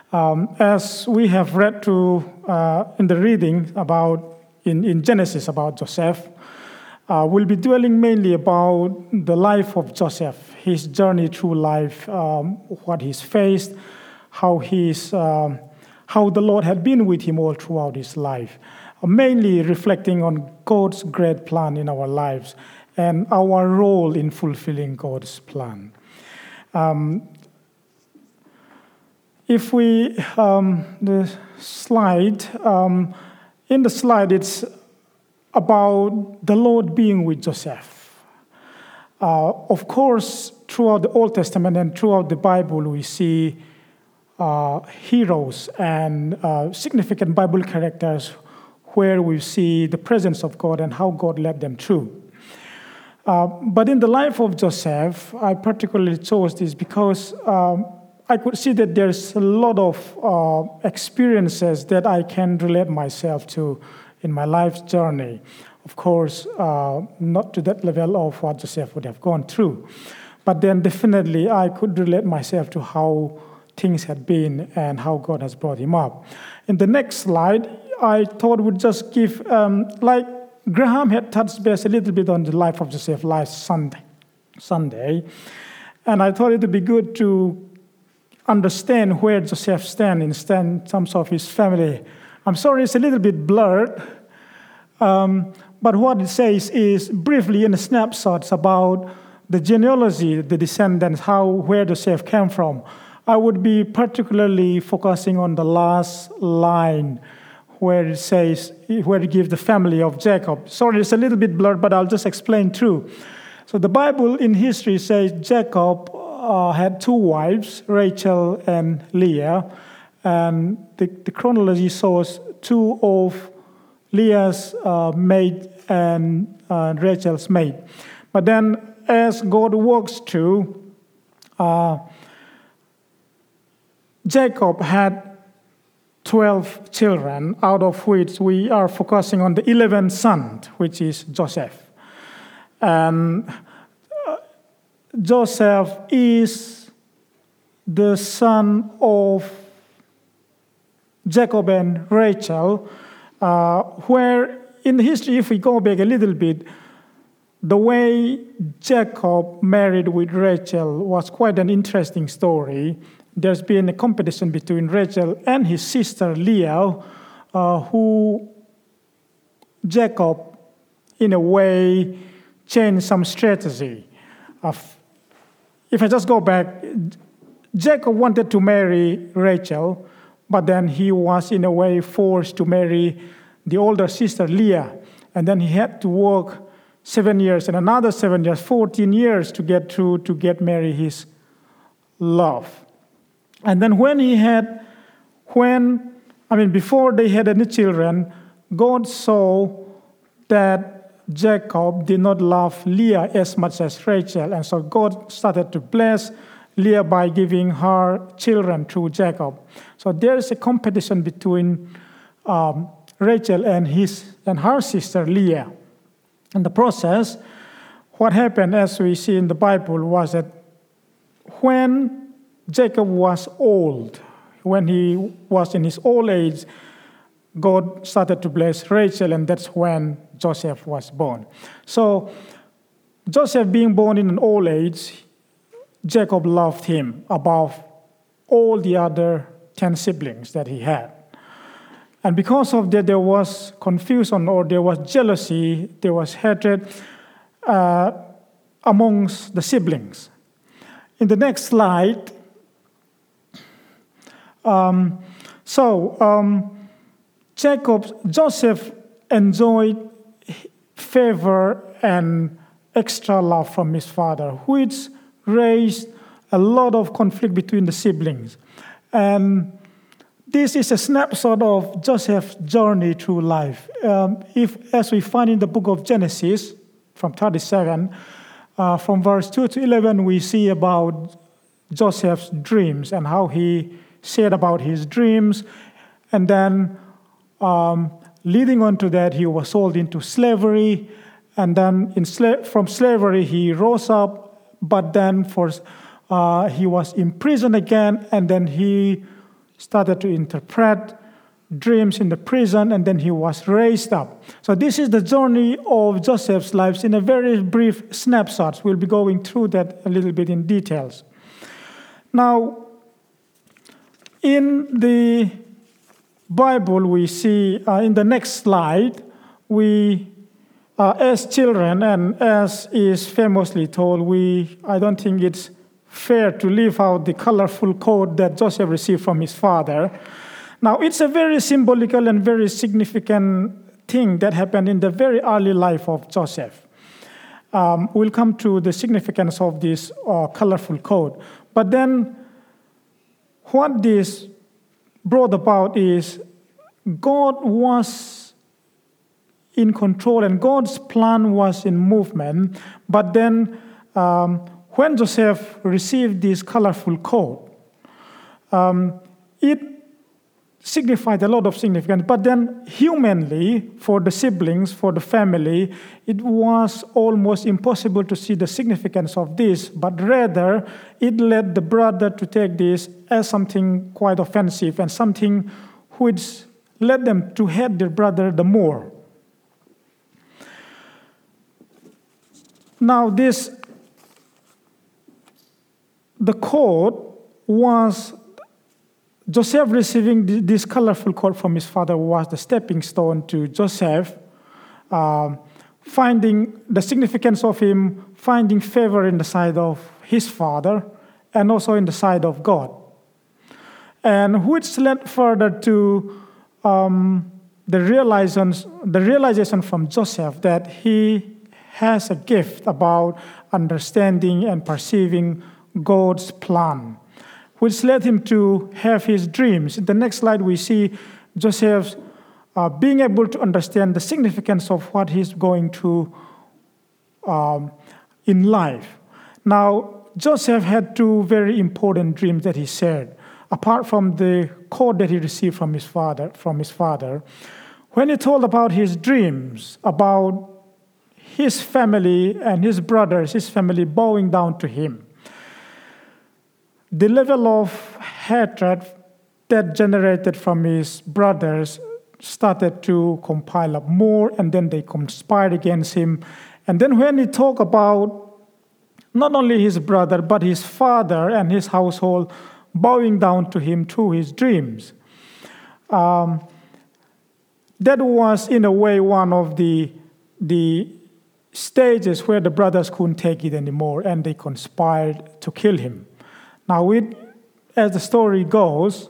As we have read through in the reading about in Genesis about Joseph, we'll be dwelling mainly about the life of Joseph, his journey through life, what he's faced, how the Lord had been with him all throughout his life, mainly reflecting on God's great plan in our lives and our role in fulfilling God's plan. If we, the slide, in the slide it's about the Lord being with Joseph. Of course, throughout the Old Testament and throughout the Bible, we see heroes and significant Bible characters where we see the presence of God and how God led them through. But in the life of Joseph, I particularly chose this because I could see that there's a lot of experiences that I can relate myself to in my life's journey. Of course, not to that level of what Joseph would have gone through. But then definitely I could relate myself to how things had been and how God has brought him up. In the next slide, I thought would just give, like Graham had touched base a little bit on the life of Joseph last Sunday. And I thought it would be good to understand where Joseph stands in terms of his family. I'm sorry, it's a little bit blurred, but what it says is briefly in a snapshots about the genealogy, the descendants, where Joseph came from. I would be particularly focusing on the last line where it says, where it gives the family of Jacob. Sorry, it's a little bit blurred, but I'll just explain through. So the Bible in history says Jacob had two wives, Rachel and Leah, and the chronology shows two of Leah's maid and Rachel's maid. But then as God works through, Jacob had 12 children, out of which we are focusing on the 11th son, which is Joseph. And Joseph is the son of Jacob and Rachel, where in history, if we go back a little bit, the way Jacob married with Rachel was quite an interesting story. There's been a competition between Rachel and his sister Leah, who Jacob, in a way, changed some strategy. If I just go back, Jacob wanted to marry Rachel, but then he was, in a way, forced to marry the older sister Leah. And then he had to work 7 years and another 7 years, 14 years to get marry his love. And then before they had any children, God saw that Jacob did not love Leah as much as Rachel. And so God started to bless Leah by giving her children through Jacob. So there is a competition between Rachel and her sister Leah. In the process, what happened, as we see in the Bible, was that when Jacob was old, when he was in his old age, God started to bless Rachel, and that's when Joseph was born. So Joseph being born in an old age, Jacob loved him above all the other 10 siblings that he had. And because of that, there was confusion, or there was jealousy, there was hatred amongst the siblings. In the next slide, Joseph enjoyed favor and extra love from his father, which raised a lot of conflict between the siblings. And this is a snapshot of Joseph's journey through life. As we find in the book of Genesis, from 37, from verse 2 to 11, we see about Joseph's dreams and how he shared about his dreams. And then leading on to that, he was sold into slavery. And then from slavery, he rose up, but then he was imprisoned again. And then he started to interpret dreams in the prison, and then he was raised up. So this is the journey of Joseph's lives in a very brief snapshot. We'll be going through that a little bit in details. Now, in the Bible, we see in the next slide, we, as children, and as is famously told, I don't think it's fair to leave out the colorful coat that Joseph received from his father. Now, it's a very symbolical and very significant thing that happened in the very early life of Joseph. We'll come to the significance of this colorful coat. But then, what this brought about is God was in control and God's plan was in movement. But then, when Joseph received this colorful coat, it signified a lot of significance. But then humanly, for the siblings, for the family, it was almost impossible to see the significance of this. But rather, it led the brother to take this as something quite offensive and something which led them to hate their brother the more. Now, the coat was, Joseph receiving this colorful coat from his father was the stepping stone to Joseph finding the significance of him finding favor in the sight of his father and also in the sight of God. And which led further to the realization from Joseph that he has a gift about understanding and perceiving God's plan, which led him to have his dreams. In the next slide, we see Joseph being able to understand the significance of what he's going through in life. Now, Joseph had two very important dreams that he shared, apart from the coat that he received from his father. When he told about his dreams, about his family and his brothers, his family bowing down to him, the level of hatred that generated from his brothers started to compile up more, and then they conspired against him. And then when he talked about not only his brother, but his father and his household bowing down to him through his dreams, that was in a way one of the stages where the brothers couldn't take it anymore, and they conspired to kill him. Now, as the story goes,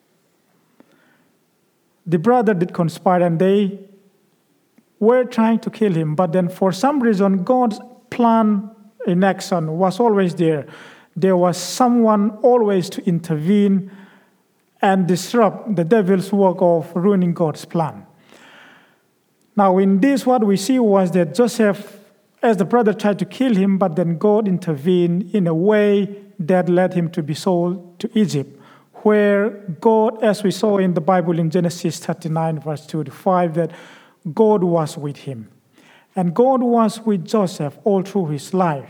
the brother did conspire and they were trying to kill him. But then for some reason, God's plan in action was always there. There was someone always to intervene and disrupt the devil's work of ruining God's plan. Now, in this, what we see was that Joseph, as the brother tried to kill him, but then God intervened in a way that led him to be sold to Egypt, where God, as we saw in the Bible in Genesis 39, verse 2 to 5, that God was with him. And God was with Joseph all through his life.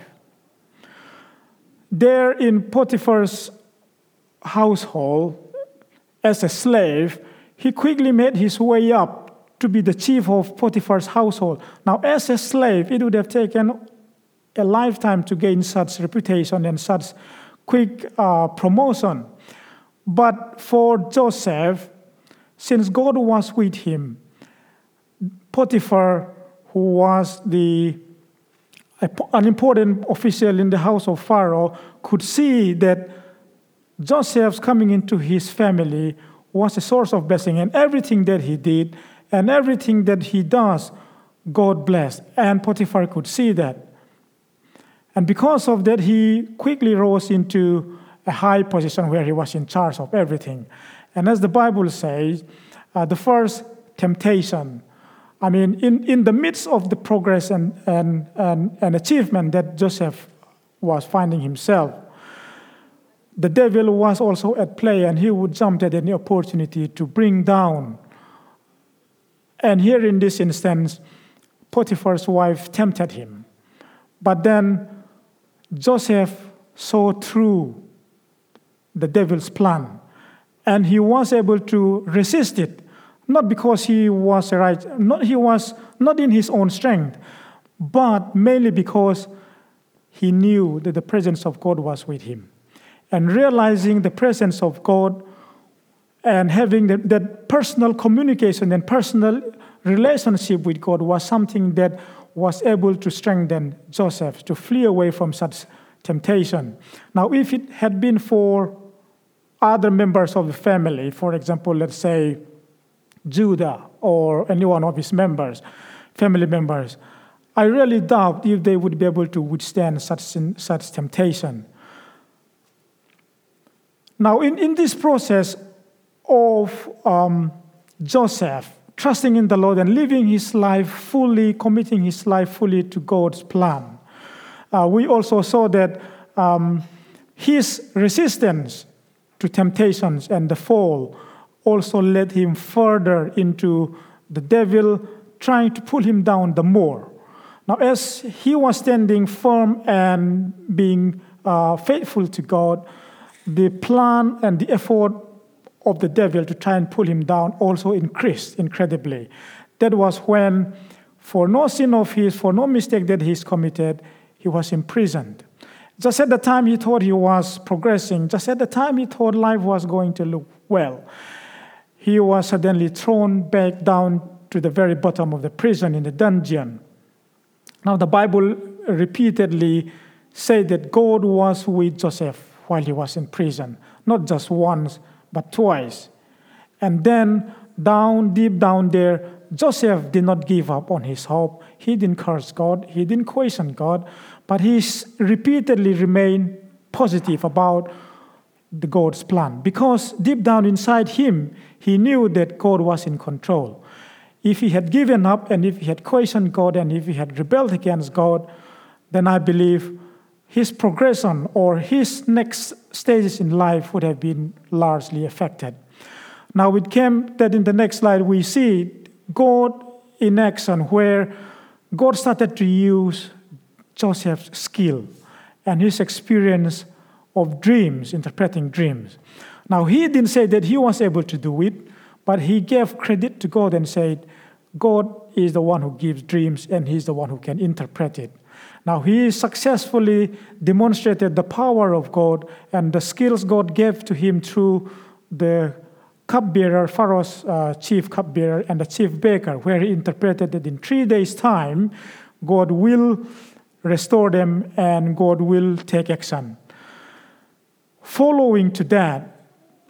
There in Potiphar's household, as a slave, he quickly made his way up to be the chief of Potiphar's household. Now, as a slave, it would have taken a lifetime to gain such reputation and such quick promotion. But for Joseph, since God was with him, Potiphar, who was an important official in the house of Pharaoh, could see that Joseph's coming into his family was a source of blessing, and everything that he did and everything that he does, God blessed. And Potiphar could see that. And because of that, he quickly rose into a high position where he was in charge of everything. And as the Bible says, the first temptation, in the midst of the progress and achievement that Joseph was finding himself, the devil was also at play, and he would jump at any opportunity to bring down. And here in this instance, Potiphar's wife tempted him. But then Joseph saw through the devil's plan, And he was able to resist it, not because he was right, not in his own strength, but mainly because he knew that the presence of God was with him. And realizing the presence of God and having that personal communication and personal relationship with God was something that was able to strengthen Joseph to flee away from such temptation. Now, if it had been for other members of the family, for example, let's say Judah or any one of his family members, I really doubt if they would be able to withstand such temptation. Now, in this process of Joseph trusting in the Lord and living his life fully, committing his life fully to God's plan, we also saw that his resistance to temptations and the fall also led him further into the devil trying to pull him down the more. Now, as he was standing firm and being faithful to God, the plan and the effort of the devil to try and pull him down also increased incredibly. That was when, for no sin of his, for no mistake that he's committed, he was imprisoned. Just at the time he thought he was progressing, just at the time he thought life was going to look well, he was suddenly thrown back down to the very bottom of the prison in the dungeon. Now, the Bible repeatedly said that God was with Joseph while he was in prison, not just once, but twice. And then, deep down there, Joseph did not give up on his hope. He didn't curse God. He didn't question God. But he repeatedly remained positive about God's plan. Because deep down inside him, he knew that God was in control. If he had given up and if he had questioned God and if he had rebelled against God, then I believe his progression or his next stages in life would have been largely affected. Now it came that in the next slide we see God in action, where God started to use Joseph's skill and his experience of dreams, interpreting dreams. Now he didn't say that he was able to do it, but he gave credit to God and said, God is the one who gives dreams and he's the one who can interpret it. Now, he successfully demonstrated the power of God and the skills God gave to him through the cupbearer, Pharaoh's chief cupbearer, and the chief baker, where he interpreted that in 3 days' time, God will restore them and God will take action. Following to that,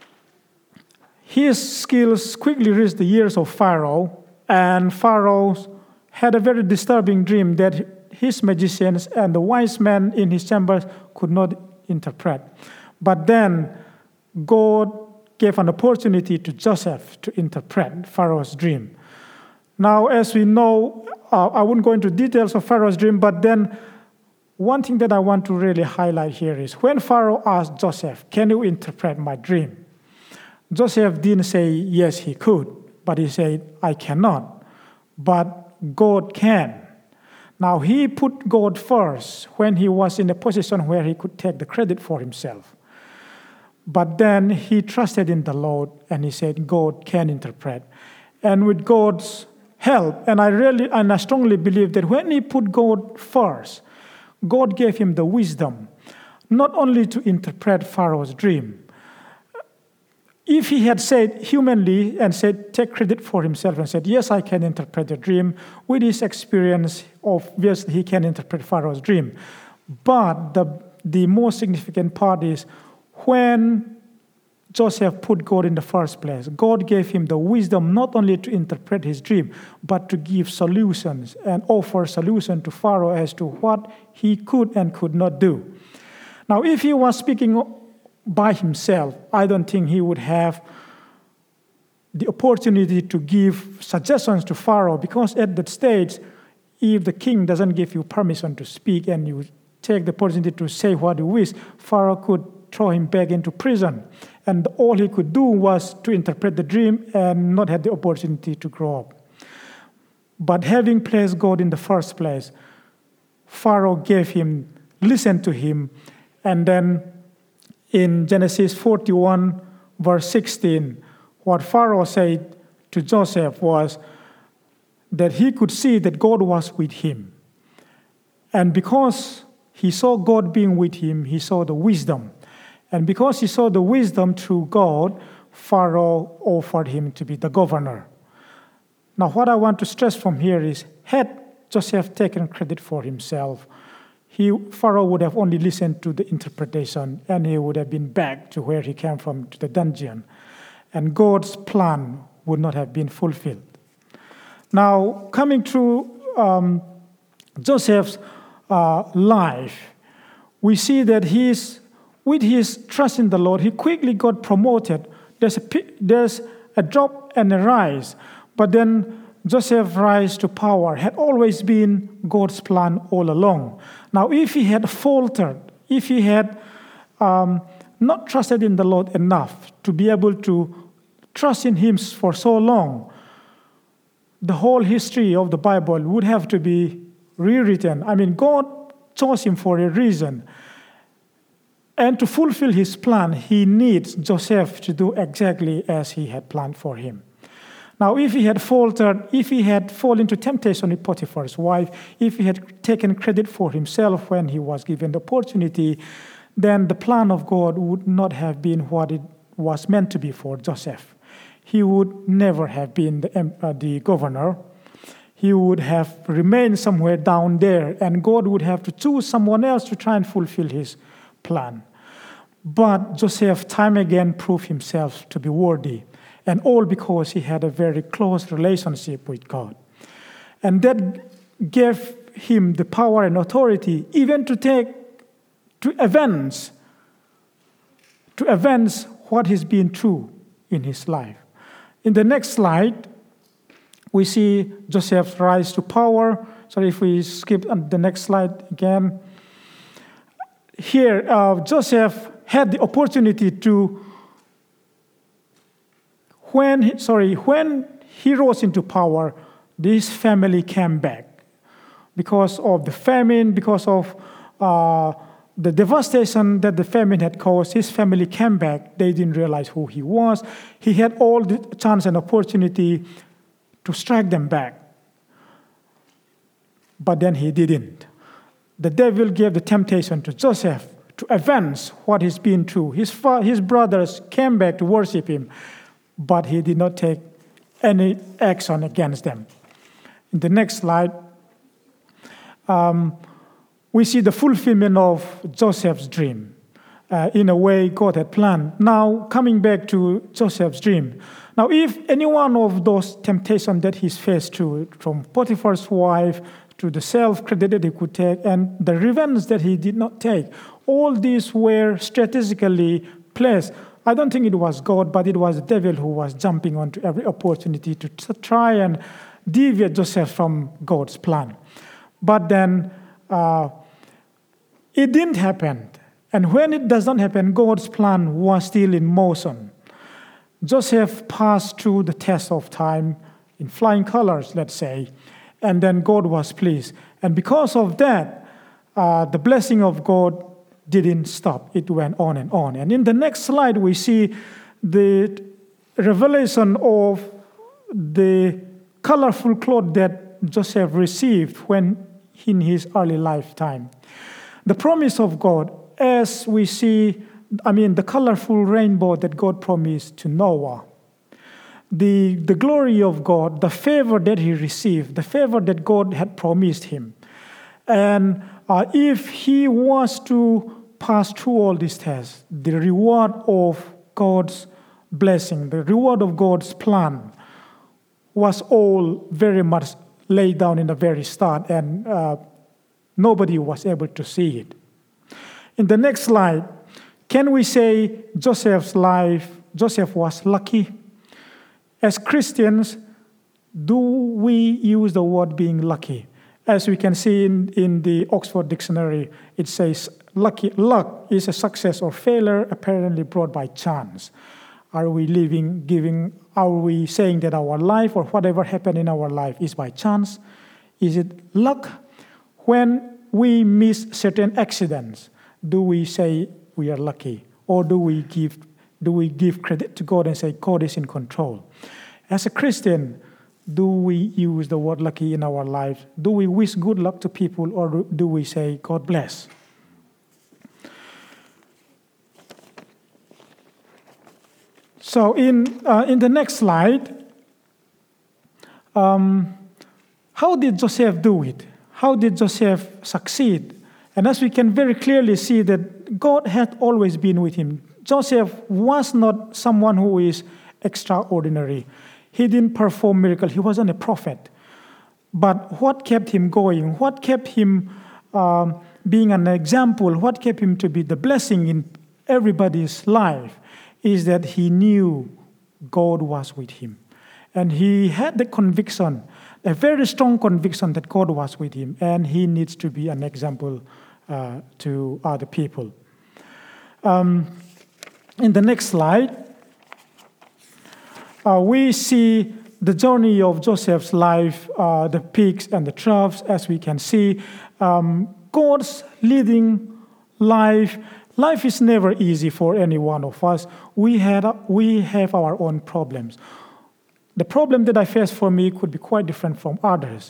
his skills quickly reached the ears of Pharaoh, and Pharaoh had a very disturbing dream that his magicians and the wise men in his chambers could not interpret. But then God gave an opportunity to Joseph to interpret Pharaoh's dream. Now, as we know, I won't go into details of Pharaoh's dream, but then one thing that I want to really highlight here is when Pharaoh asked Joseph, "Can you interpret my dream?" Joseph didn't say yes, he could, but he said, "I cannot, but God can." Now, he put God first when he was in a position where he could take the credit for himself. But then he trusted in the Lord and he said, God can interpret. And with God's help, and I strongly believe that when he put God first, God gave him the wisdom, not only to interpret Pharaoh's dream. If he had said humanly and said, take credit for himself and said, yes, I can interpret the dream, with his experience, obviously he can interpret Pharaoh's dream. But the most significant part is when Joseph put God in the first place, God gave him the wisdom not only to interpret his dream, but to give solutions and offer solution to Pharaoh as to what he could and could not do. Now, if he was speaking by himself, I don't think he would have the opportunity to give suggestions to Pharaoh, because at that stage, if the king doesn't give you permission to speak and you take the opportunity to say what you wish, Pharaoh could throw him back into prison. And all he could do was to interpret the dream and not have the opportunity to grow up. But having placed God in the first place, Pharaoh listened to him, and then in Genesis 41, verse 16, what Pharaoh said to Joseph was that he could see that God was with him. And because he saw God being with him, he saw the wisdom. And because he saw the wisdom through God, Pharaoh offered him to be the governor. Now, what I want to stress from here is, had Joseph taken credit for himself, Pharaoh would have only listened to the interpretation, and he would have been back to where he came from, to the dungeon. And God's plan would not have been fulfilled. Now, coming through Joseph's life, we see that with his trust in the Lord, he quickly got promoted. There's a drop and a rise. But then Joseph's rise to power had always been God's plan all along. Now, if he had faltered, if he had not trusted in the Lord enough to be able to trust in him for so long, the whole history of the Bible would have to be rewritten. I mean, God chose him for a reason. And to fulfill his plan, he needs Joseph to do exactly as he had planned for him. Now, if he had faltered, if he had fallen into temptation with Potiphar's wife, if he had taken credit for himself when he was given the opportunity, then the plan of God would not have been what it was meant to be for Joseph. He would never have been the governor. He would have remained somewhere down there, and God would have to choose someone else to try and fulfill his plan. But Joseph time again proved himself to be worthy, and all because he had a very close relationship with God. And that gave him the power and authority even to advance what has been true in his life. In the next slide, we see Joseph's rise to power. Sorry, if we skip on the next slide again. Here, Joseph had the opportunity to, when he rose into power, this family came back. Because of the famine, because of the devastation that the famine had caused, his family came back. They didn't realize who he was. He had all the chance and opportunity to strike them back. But then he didn't. The devil gave the temptation to Joseph to advance what has been true. His brothers came back to worship him, but he did not take any action against them. In the next slide, we see the fulfillment of Joseph's dream. In a way, God had planned. Now, coming back to Joseph's dream. Now, if any one of those temptations that he's faced through, from Potiphar's wife to the self-credit that he could take, and the revenge that he did not take, all these were strategically placed. I don't think it was God, but it was the devil who was jumping onto every opportunity to try and deviate Joseph from God's plan. But then it didn't happen. And when it does not happen, God's plan was still in motion. Joseph passed through the test of time in flying colors, let's say, and then God was pleased. And because of that, the blessing of God didn't stop. It went on and on. And in the next slide, we see the revelation of the colorful cloth that Joseph received when in his early lifetime. The promise of God, as we see, the colorful rainbow that God promised to Noah, the glory of God, the favor that he received, the favor that God had promised him. And if he was to pass through all these tests, the reward of God's blessing, the reward of God's plan was all very much laid down in the very start, and nobody was able to see it. In the next slide, can we say Joseph was lucky? As Christians, do we use the word being lucky? As we can see in the Oxford Dictionary, it says luck is a success or failure apparently brought by chance. Are we saying that our life or whatever happened in our life is by chance? Is it luck? When we miss certain accidents, do we say we are lucky? Or do we give Do we give credit to God and say, God is in control? As a Christian, do we use the word lucky in our lives? Do we wish good luck to people, or do we say, God bless? So in the next slide, how did Joseph do it? How did Joseph succeed? And as we can very clearly see that God had always been with him. Joseph was not someone who is extraordinary. He didn't perform miracles. He wasn't a prophet. But what kept him going, what kept him being an example, what kept him to be the blessing in everybody's life is that he knew God was with him. And he had the conviction, a very strong conviction that God was with him, and he needs to be an example to other people. In the next slide, we see the journey of Joseph's life, the peaks and the troughs, as we can see. God's leading life. Life is never easy for any one of us. We have our own problems. The problem that I face for me could be quite different from others.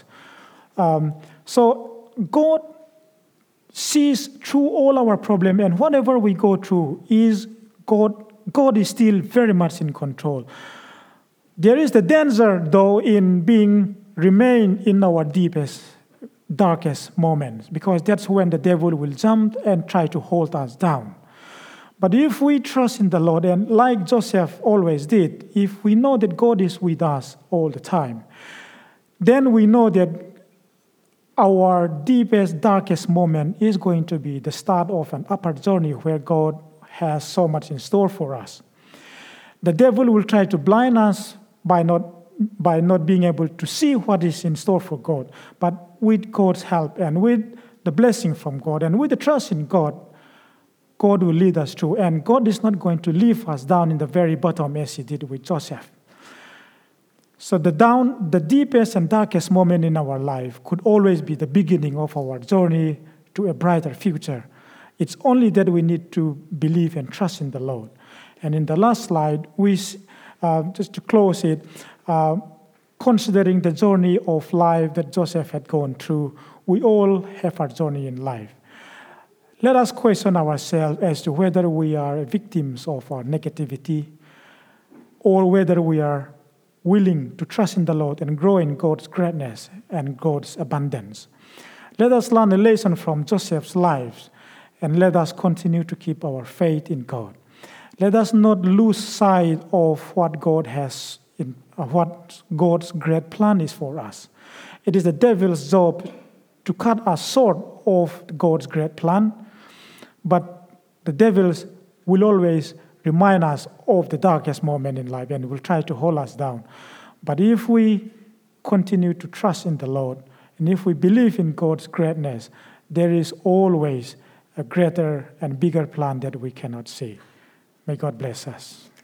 So God sees through all our problems, and whatever we go through is God is still very much in control. There is the danger, though, in remain in our deepest, darkest moments, because that's when the devil will jump and try to hold us down. But if we trust in the Lord, and like Joseph always did, if we know that God is with us all the time, then we know that our deepest, darkest moment is going to be the start of an upward journey where God has so much in store for us. The devil will try to blind us by not being able to see what is in store for God. But with God's help and with the blessing from God and with the trust in God, God will lead us through. And God is not going to leave us down in the very bottom as he did with Joseph. So the deepest and darkest moment in our life could always be the beginning of our journey to a brighter future. It's only that we need to believe and trust in the Lord. And in the last slide, just to close it, considering the journey of life that Joseph had gone through, we all have our journey in life. Let us question ourselves as to whether we are victims of our negativity or whether we are willing to trust in the Lord and grow in God's greatness and God's abundance. Let us learn a lesson from Joseph's life, and let us continue to keep our faith in God. Let us not lose sight of what God's great plan is for us. It is the devil's job to cut us short of God's great plan, but the devil will always remind us of the darkest moment in life and will try to hold us down. But if we continue to trust in the Lord, and if we believe in God's greatness, there is always a greater and bigger plan that we cannot see. May God bless us.